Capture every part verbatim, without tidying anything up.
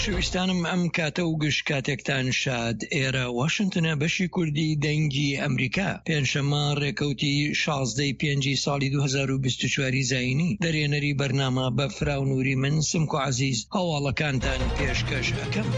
خۆشەویستانم ئەم کاتە و گشت کاتێکتان شاد. ئێرە واشنتنە بەشی کوردی دەنگی ئەمریکا پێنجشەممە ڕێکەوتی شازدەی پێنجی ساڵی دوو هەزار و بیست و چوار زاینی دەرێنەری بەرنامە بە فراونووری من سمکو عەزیز هەواڵەکانتان پێشکەش ئەکەم.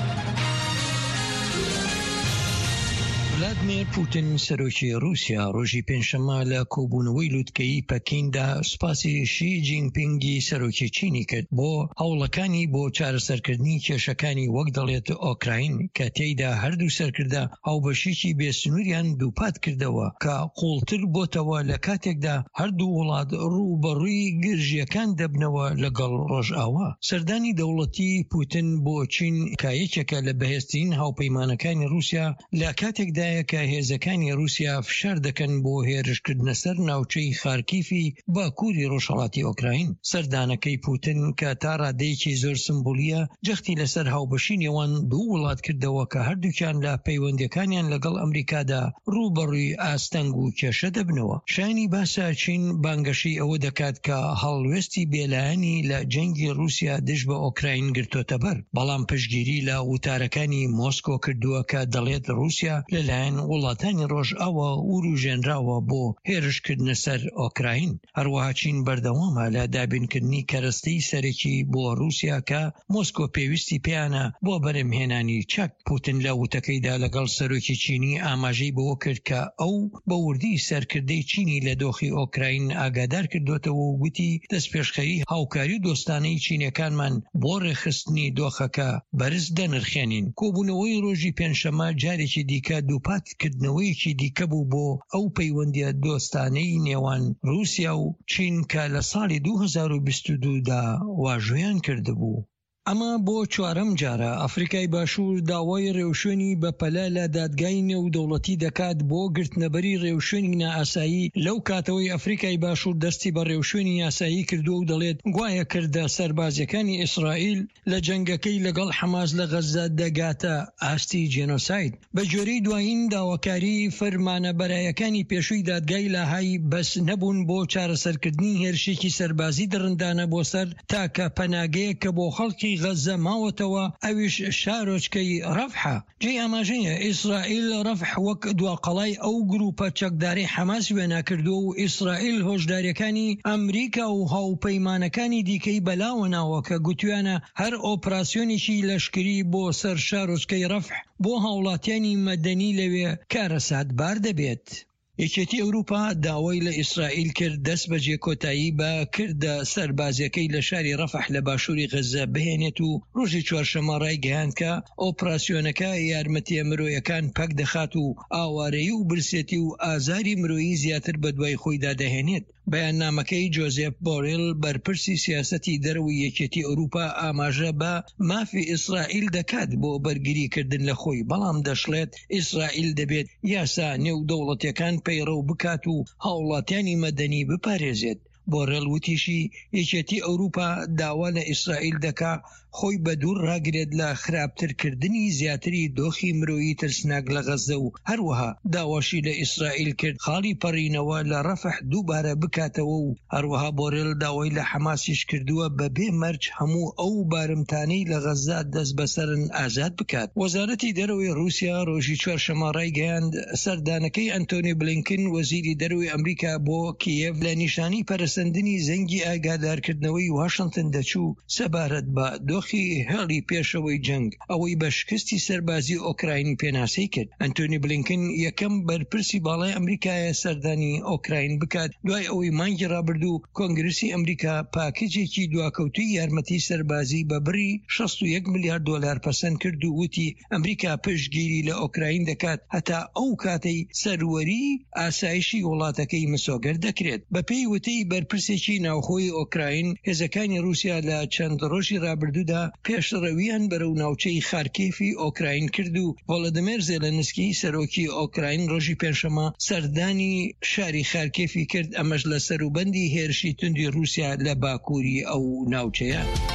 ڤلادیمیر پوتین سەرۆکی رووسیا ڕۆژی پێنجشەممە لە کۆبوونەوەی لووتکەی پەکیندا سوپاسی شی جینپینگی سەرۆکی چینی کرد بۆ هەوڵەکانی بۆ چارەسەرکردنی کێشەکانی وەک دەڵێت ئۆکراین کە تێیدا هەردوو سەرکردە هاوبەشێکی بێسنووریان دووپات کردەوە کە قوڵتر بۆتەوە لە کاتێکدا هەردوو وڵات ڕووبەڕووی گرژیەکان دەبنەوە لەگەڵ ڕۆژئاوا. سەردانی دەوڵەتی پوتین بۆ چین کایەکێکە لە بەهێزترین هاوپەیمانەکانی رووسیا لە کاتێکدا کە هێزەکانی رووسیا فشار دەکەن بۆ هێرشکردنە سەر ناوچەی خارکیفی باکووری ڕۆژهەڵاتی ئۆکراین. سەردانەکەی پوتین کە تا ڕادەیەکی زۆر سمبولیە جەختی لەسەر هاوبەشی نێوان دوو وڵات کردەوە کە هەردووکیان لە پەیوەندیەکانیان لەگەڵ ئەمریکادا ڕووبەڕووی ئاستەنگ و کێشە دەبنەوە. شایانی باسە چین بانگەشی ئەوە دەکات کە هەڵوێستی بێلایەنی لە جەنگی رووسیا دژ بە ئۆکراین گرتوتە بەر، بەڵام پشتگیری لە وتارەکانی مۆسکۆ کردووە کە دەڵێت رووسیا لەلایەن وڵاتانی ڕۆژئاوا وروژێنراوە بۆ هێرشکردنە سەر ئۆکراین. هەروەها چین بەردەوامە لە دابینکردنی کەرەستەی سەرەکی بۆ رووسیا کە مۆسکۆ پێویستی پێیانە بۆ بەرهەمهێنانی چەک. پوتین لە وتەکەیدا لەگەڵ سەرۆکی چینی ئاماژەی بەوە کرد کە ئەو بە وردی سەرکردەی چینی لە دۆخی ئۆکراین ئاگادار کردوتەوە و گوتی دەستپێشخەری هاوکاری و دۆستانەی چینیەکانمان بۆ ڕێخستنی دۆخەکە بەرز دەنرخێنین. کۆبوونەوەی ڕۆژی پێنجشەممە جارێکی دیکە دووپاتکردنەوەیەکی دیکە بوو بۆ ئەو پەیوەندیە دۆستانەی نێوان رووسیا و چین کە لە ساڵی دوو هەزار و بیست و دوو دا واژۆیان کردبوو. ئەمە بۆ چوارەم جارە ئەفریقای باشوور داوای ڕێوشوێنی بەپەلە لە دادگای نێودەوڵەتی دەکات بۆ گرتنەبەری ڕێوشوێنی نائاسایی. لەو کاتەوەی ئەفریقای باشوور دەستی بە ڕێوشوێنی یاسایی کردو و دەڵێت گوایە کردە سەربازیەکانی ئیسرائیل لە جەنگەکەی لەگەڵ حەماس لە غەزە دەگاتە ئاستی جێنۆساید. بە جۆرەی دوایین داواکاری فەرمانەبەرایەکانی پێشووی دادگای لاهای بەس نەبوون بۆ چارەسەرکردنی هێرشێکی سەربازی دڕندانە بۆ سەر تاکە پەناگەیە کە بۆ خەڵکی غەزە ماوەتەوە، ئەویش شارۆچکەی ڕەفحە. جێ ئاماژەیە ئیسرائیل ڕەفح وەک دواقەڵای ئەو گروپە چەکداری حەماس وێنا کردو و ئیسرائیل هۆشداریەکانی ئەمریکا و هاوپەیمانەکانی دیکەی بەلاوە ناوە کە گوتویانە هەر ئۆپراسیۆنێکی لەشکری بۆ سەر شارۆچکەی ڕەفح بۆ هاوڵاتیانی مەدەنی لەوێ کارەساتبار دەبێت. یەکێتی ئەوروپا داوای لە ئیسرائیل کرد دەست بەجێ کۆتایی بە کردە سەربازیەکەی لە شاری ڕەفح لە باشووری غەزە بهێنێت و ڕۆژی چوارشەممە ڕایگەیاند کە ئۆپراسیۆنەکە یارمەتیە مرۆیەکان پەک دەخات و ئاوارەیی و برسێتی و ئازاری مرۆیی زیاتر بە دوای خۆیدا دەهێنێت. بەیاننامەکەی جۆزێف بۆڕێل بەرپرسی سیاسەتی دەرەوەی یەکێتی ئەوروپا ئاماژە بە مافی ئیسرائیل دەکات بۆ بەرگریکردن لە خۆی، بەڵام دەشڵێت ئیسرائیل دەبێت یاسا نێودەوڵەتیەکان پەیڕەو بکات و هاوڵاتیانی مەدەنی بپارێزێت. بۆڕێل وتیشی یەکێتی ئەوروپا داوا لە ئیسرائیل دەکا خۆی بە دوور ڕاگرێت لە خراپترکردنی زیاتری دۆخی مرۆیی ترسناک لە غەزە و هەروەها داواشی لە ئیسرائیل کرد خاڵی پەڕینەوە لە ڕەفح دووبارە بکاتەوە و هەروەها بۆڕێل داوای لە حەماسیش کردووە بەبێ مەرج هەموو ئەو بارمتانەی لە غەزە دەست بەسەرن ئازاد بکات. وەزارەتی دەرەوەی رووسیا ڕۆژی چوارشەممە ڕایگەیاند سەردانەکەی ئەنتۆنی بلینکن وەزیری دەرەوەی ئەمریکا بۆ کیێڤ لە نیشانی پەرسەندنی زەنگی ئاگادارکردنەوەی واشنتن دەچوو سەبارەت بە دۆخی هێڵی پێشەوەی جەنگ ئەوەی بە شکستی سەربازی ئۆکراین پێناسەی کرد. ئەنتۆنی بلینکن یەکەم بەرپرسی باڵای ئەمریکایە سەردانی ئۆکراین بکات دوای ئەوەی مانگی ڕابردوو کۆنگرسی ئەمریکا پاکێجێکی دواکەوتوی یارمەتی سەربازی بە بڕی شەست و یەک ملیارد دۆلار پەسەند کرد و وتی ئەمریکا پشتگیری لە ئۆکراین دەکات هەتا ئەو کاتەی سەروەری ئاسایشی وڵاتەکەی مسۆگەر دەکرێت. بە پێی وتەی بەرپرسێکی ناوخۆی ئۆکراین هێزەکانی رووسیا لە چەند ڕۆژی ڕابردوودا پێشڕەویان بەرەو ناوچەی خارکیفی ئۆکراین کرد و ڤۆلۆدیمیر زێلەنسکی سەرۆکی ئۆکراین ڕۆژی پێنجشەممە سەردانی شاری خارکیفی کرد، ئەمەش لە سەروبەندی هێرشی توندی رووسیا لە باکووری ئەو ناوچەیە.